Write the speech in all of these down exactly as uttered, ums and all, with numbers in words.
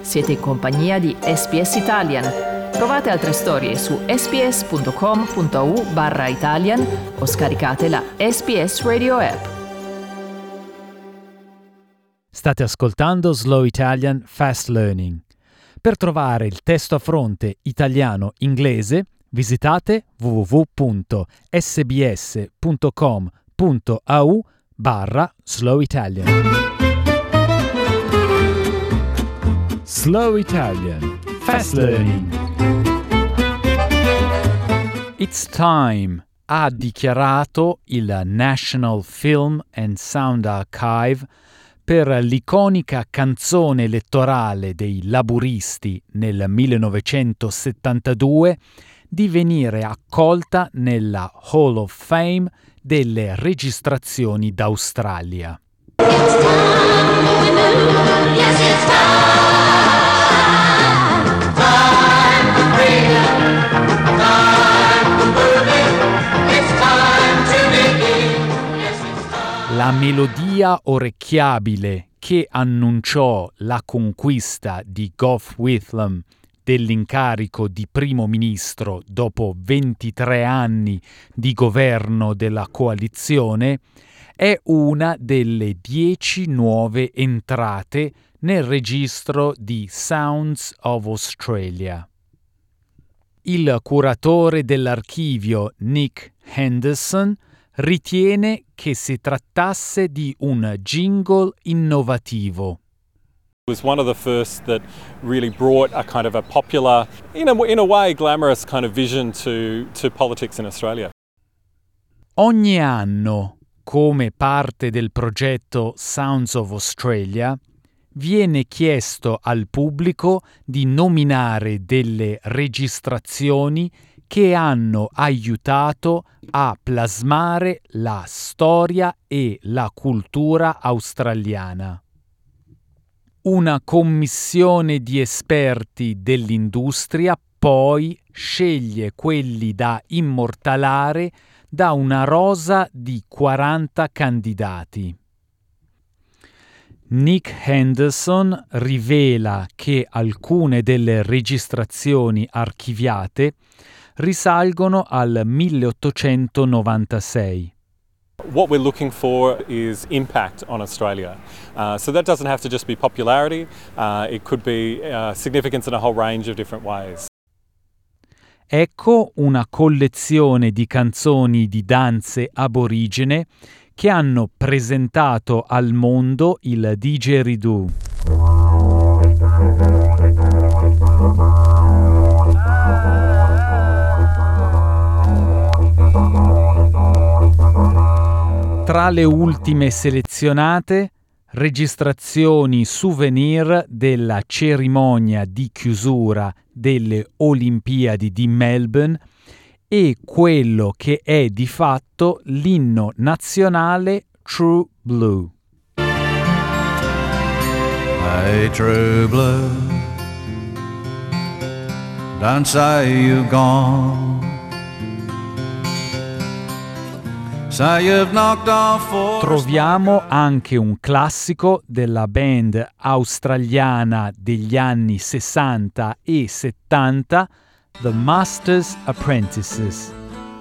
Siete in compagnia di S B S Italian. Trovate altre storie su sbs.com.au barra Italian o scaricate la S B S Radio app. State ascoltando Slow Italian Fast Learning. Per trovare il testo a fronte italiano-inglese visitate w w w punto s b s punto com punto a u barra Slow Italian. Slow Italian Fast Learning. It's time, ha dichiarato il National Film and Sound Archive per l'iconica canzone elettorale dei laburisti nel millenovecentosettantadue di venire accolta nella Hall of Fame delle registrazioni d'Australia. La melodia orecchiabile che annunciò la conquista di Gough Whitlam dell'incarico di primo ministro dopo ventitré anni di governo della coalizione è una delle dieci nuove entrate nel registro di Sounds of Australia. Il curatore dell'archivio Nick Henderson ritiene che si trattasse di un jingle innovativo. It was one of the first that really brought a kind of a popular, in a, in a way, glamorous kind of vision to, to politics in Australia. Ogni anno, come parte del progetto Sounds of Australia, viene chiesto al pubblico di nominare delle registrazioni che hanno aiutato a plasmare la storia e la cultura australiana. Una commissione di esperti dell'industria poi sceglie quelli da immortalare da una rosa di quaranta candidati. Nick Henderson rivela che alcune delle registrazioni archiviate risalgono al milleottocentonovantasei. What we're looking for is impact on Australia. Uh, so that doesn't have to just be popularity. Uh, it could be uh, significance in a whole range of different ways. Ecco una collezione di canzoni di danze aborigene che hanno presentato al mondo il didgeridoo. Tra le ultime selezionate, registrazioni souvenir della cerimonia di chiusura delle Olimpiadi di Melbourne e quello che è di fatto l'inno nazionale True Blue. Hey, True Blue, don't say you've gone. Troviamo anche un classico della band australiana degli anni sessanta e settanta, The Masters Apprentices.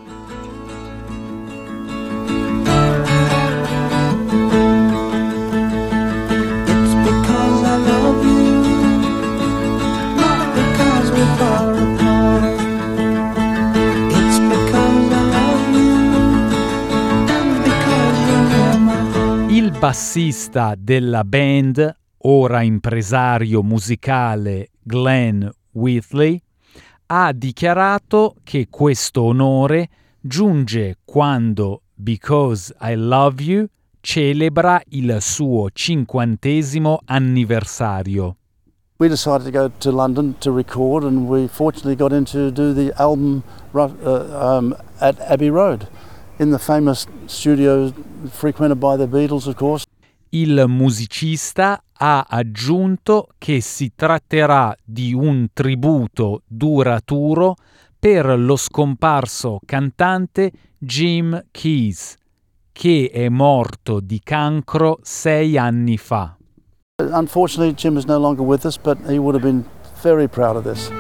Il bassista della band, ora impresario musicale Glenn Whitley, ha dichiarato che questo onore giunge quando Because I Love You celebra il suo cinquantesimo anniversario. We decided to go to London to record, and we fortunately got in to do the album uh, um, at Abbey Road, in the famous studio frequented by the Beatles, of course. Il musicista ha aggiunto che si tratterà di un tributo duraturo per lo scomparso cantante Jim Keys, che è morto di cancro sei anni fa. Unfortunately, Jim is no longer with us, but he would have been very proud of this.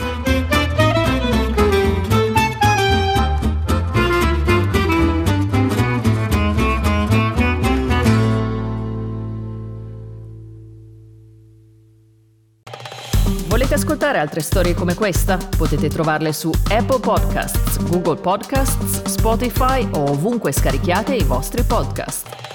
Volete ascoltare altre storie come questa? Potete trovarle su Apple Podcasts, Google Podcasts, Spotify o ovunque scarichiate i vostri podcast.